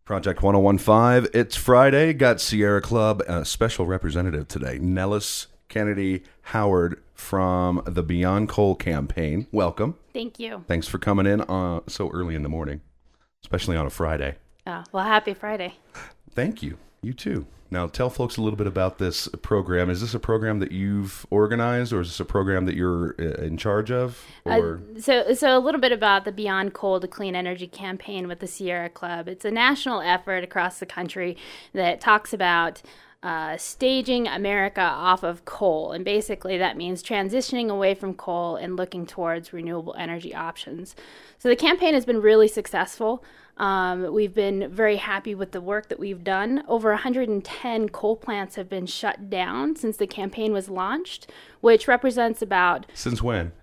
Project 1015. It's Friday. Got Sierra Club special representative today, Nellis Kennedy Howard from the Beyond Coal campaign. Welcome. Thank you. Thanks for coming in so early in the morning, especially on a Friday. Well, happy Friday. Thank you. You too. Now, tell folks a little bit about this program. Is this a program that you've organized, or is this a program that you're in charge of? Or? So a little bit about the Beyond Coal to Clean Energy campaign with the Sierra Club. It's a national effort across the country that talks about staging America off of coal. And basically that means transitioning away from coal and looking towards renewable energy options. So the campaign has been really successful. We've been very happy with the work that we've done. Over 110 coal plants have been shut down since the campaign was launched, which represents about... Since when?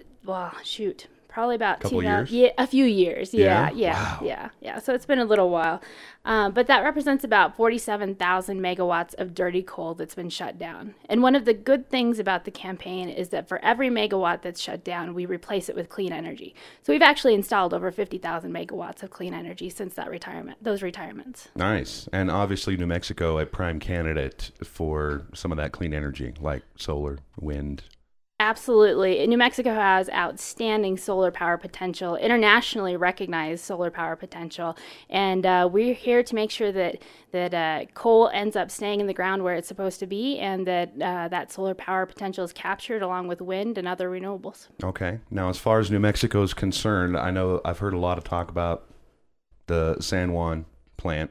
Probably about couple years? Yeah, a few years. Yeah. Yeah. So it's been a little while. But that represents about 47,000 megawatts of dirty coal that's been shut down. And one of the good things about the campaign is that for every megawatt that's shut down, we replace it with clean energy. So we've actually installed over 50,000 megawatts of clean energy since those retirements. Nice. And obviously New Mexico, a prime candidate for some of that clean energy, like solar, wind. Absolutely. New Mexico has outstanding solar power potential, internationally recognized solar power potential, and we're here to make sure that coal ends up staying in the ground where it's supposed to be, and that solar power potential is captured along with wind and other renewables. Okay. Now, as far as New Mexico is concerned, I know I've heard a lot of talk about the San Juan plant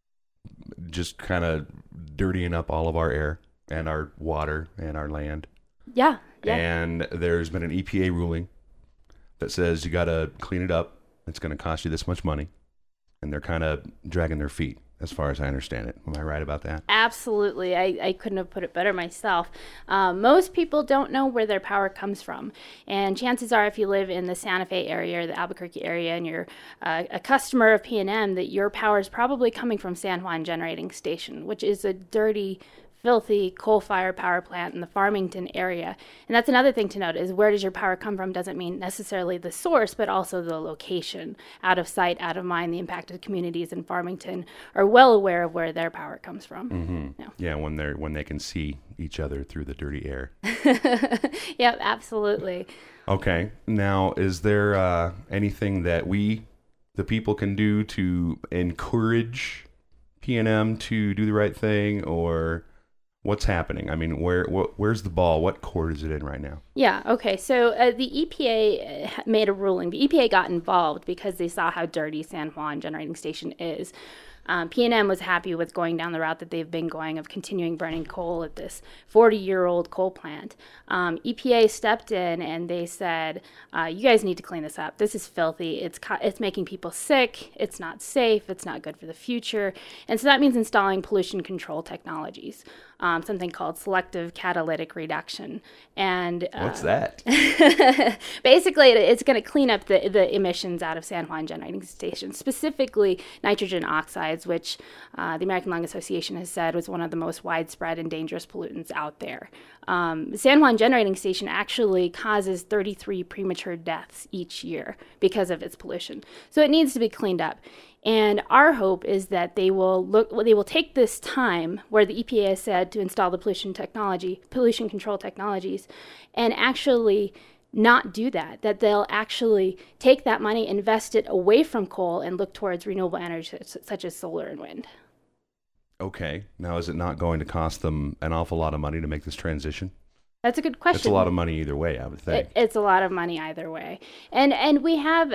just kind of dirtying up all of our air and our water and our land. Yeah. And there's been an EPA ruling that says you got to clean it up. It's going to cost you this much money. And they're kind of dragging their feet, as far as I understand it. Am I right about that? Absolutely. I couldn't have put it better myself. Most people don't know where their power comes from. And chances are, if you live in the Santa Fe area or the Albuquerque area and you're a customer of PNM, that your power is probably coming from San Juan Generating Station, which is a dirty, filthy coal-fired power plant in the Farmington area. And that's another thing to note, is where does your power come from doesn't mean necessarily the source, but also the location. Out of sight, out of mind. The impacted communities in Farmington are well aware of where their power comes from. Mm-hmm. Yeah, when they can see each other through the dirty air. Yep, absolutely. Okay. Now, is there anything that we, the people, can do to encourage PNM to do the right thing, or... what's happening? I mean, where's the ball? What court is it in right now? Yeah, okay. So the EPA made a ruling. The EPA got involved because they saw how dirty San Juan Generating Station is. PNM was happy with going down the route that they've been going of continuing burning coal at this 40-year-old coal plant. EPA stepped in and they said, you guys need to clean this up. This is filthy. It's making people sick. It's not safe. It's not good for the future. And so that means installing pollution control technologies, something called selective catalytic reduction. And what's that? Basically, it's going to clean up the emissions out of San Juan Generating Station, specifically nitrogen oxides, which the American Lung Association has said was one of the most widespread and dangerous pollutants out there. San Juan Generating Station actually causes 33 premature deaths each year because of its pollution. So it needs to be cleaned up. And our hope is that they will take this time where the EPA has said to install the pollution control technologies, and actually not do that they'll actually take that money, invest it away from coal, and look towards renewable energy such as solar and wind. Okay. Now, is it not going to cost them an awful lot of money to make this transition? That's a good question. It's a lot of money either way, I would think. It's a lot of money either way. And we have...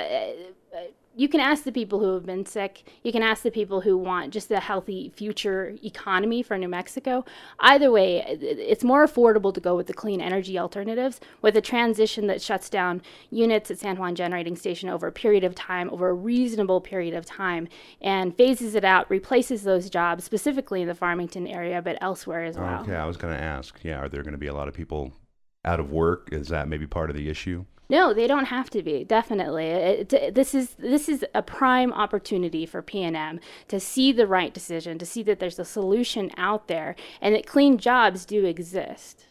you can ask the people who have been sick. You can ask the people who want just a healthy future economy for New Mexico. Either way, it's more affordable to go with the clean energy alternatives, with a transition that shuts down units at San Juan Generating Station over a reasonable period of time, and phases it out, replaces those jobs, specifically in the Farmington area, but elsewhere as well. Okay, I was going to ask, are there going to be a lot of people out of work? Is that maybe part of the issue? No, they don't have to be, definitely. This is a prime opportunity for PNM to see the right decision, to see that there's a solution out there, and that clean jobs do exist.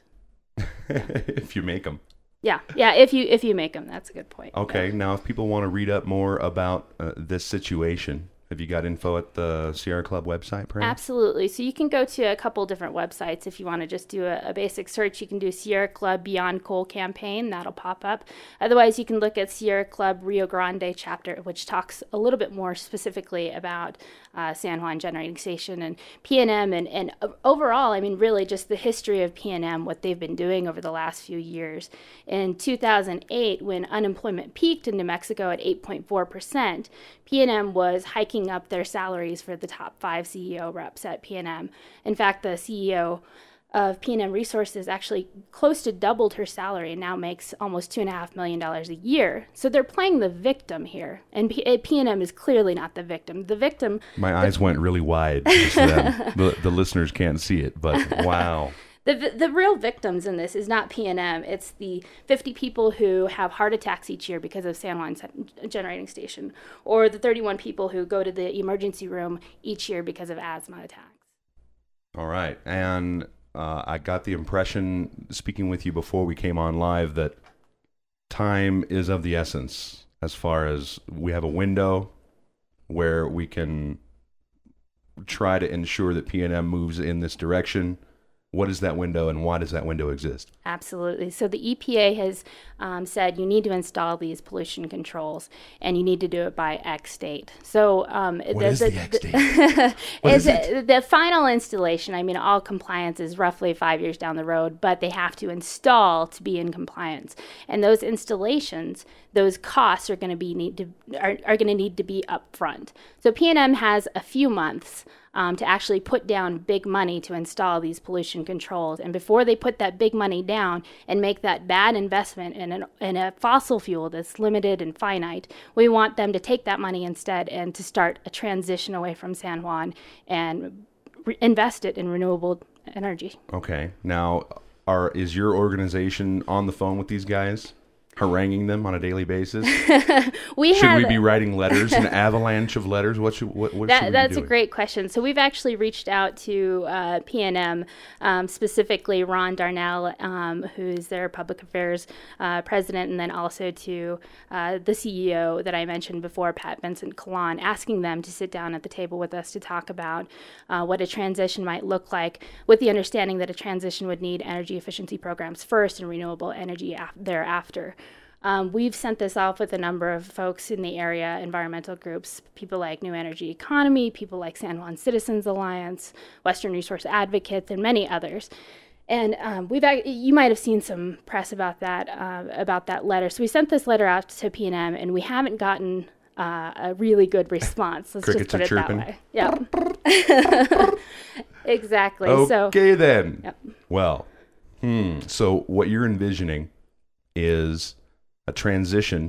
If you make them. Yeah, if you make them, that's a good point. Okay, now if people want to read up more about this situation, Have you got info at the Sierra Club website, perhaps? Absolutely. So you can go to a couple different websites if you want to just do a basic search. You can do Sierra Club Beyond Coal Campaign. That'll pop up. Otherwise, you can look at Sierra Club Rio Grande chapter, which talks a little bit more specifically about San Juan Generating Station and PNM. And overall, I mean, really just the history of PNM, what they've been doing over the last few years. In 2008, when unemployment peaked in New Mexico at 8.4%, PNM was hiking up their salaries for the top 5 CEO reps at PNM. In fact, the CEO of PNM Resources actually close to doubled her salary and now makes almost $2.5 million a year. So they're playing the victim here. And PNM is clearly not the victim. The victim... My eyes went really wide. The listeners can't see it, but wow. The real victims in this is not PNM. It's the 50 people who have heart attacks each year because of San Juan Generating Station, or the 31 people who go to the emergency room each year because of asthma attacks. All right. And I got the impression, speaking with you before we came on live, that time is of the essence as far as we have a window where we can try to ensure that PNM moves in this direction. What is that window, and why does that window exist? Absolutely. So the EPA has said you need to install these pollution controls, and you need to do it by X date. So what is the X date? What is it? The final installation, I mean, all compliance is roughly 5 years down the road, but they have to install to be in compliance. And those installations, those costs are going to need to be upfront. So PNM has a few months to actually put down big money to install these pollution controls. And before they put that big money down and make that bad investment in a fossil fuel that's limited and finite, we want them to take that money instead and to start a transition away from San Juan and invest it in renewable energy. Okay. Now, is your organization on the phone with these guys? Haranguing them on a daily basis? Should we be writing letters, an avalanche of letters? What should we be doing? That's a great question. So we've actually reached out to PNM, specifically Ron Darnell, who's their public affairs president, and then also to the CEO that I mentioned before, Pat Vincent-Coulon, asking them to sit down at the table with us to talk about what a transition might look like, with the understanding that a transition would need energy efficiency programs first and renewable energy thereafter. We've sent this off with a number of folks in the area, environmental groups, people like New Energy Economy, people like San Juan Citizens Alliance, Western Resource Advocates, and many others. And you might have seen some press about that letter. So we sent this letter out to PNM, and we haven't gotten a really good response. Let's Crickets just put it chirping. That way. Yeah. Exactly. Okay, then. Yep. Well, so what you're envisioning is a transition,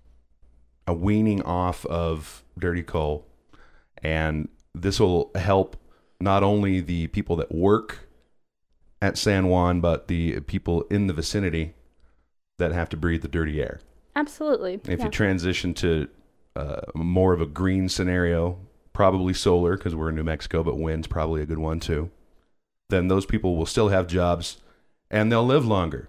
a weaning off of dirty coal, and this will help not only the people that work at San Juan, but the people in the vicinity that have to breathe the dirty air. Absolutely. If you transition to more of a green scenario, probably solar, because we're in New Mexico, but wind's probably a good one too, then those people will still have jobs and they'll live longer.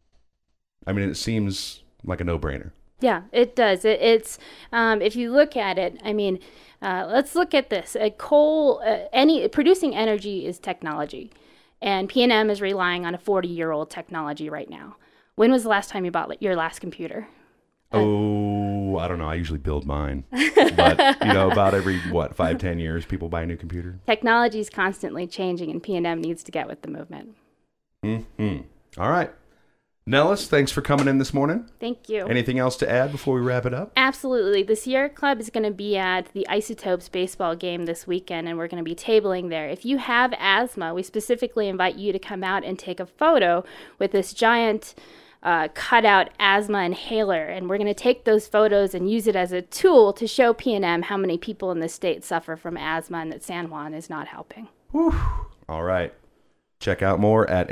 I mean, it seems like a no-brainer. Yeah, it does. It's if you look at it, I mean, let's look at this. Producing energy is technology, and PNM is relying on a 40-year-old technology right now. When was the last time you bought your last computer? I don't know. I usually build mine, but about every 5-10 years, people buy a new computer. Technology is constantly changing, and PNM needs to get with the movement. Mm-hmm. All right. Nellis, thanks for coming in this morning. Thank you. Anything else to add before we wrap it up? Absolutely. The Sierra Club is going to be at the Isotopes baseball game this weekend, and we're going to be tabling there. If you have asthma, we specifically invite you to come out and take a photo with this giant cutout asthma inhaler, and we're going to take those photos and use it as a tool to show PNM how many people in the state suffer from asthma and that San Juan is not helping. Whew. All right. Check out more at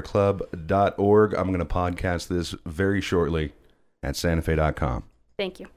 nmsierraclub.org. I'm going to podcast this very shortly at santafe.com. Thank you.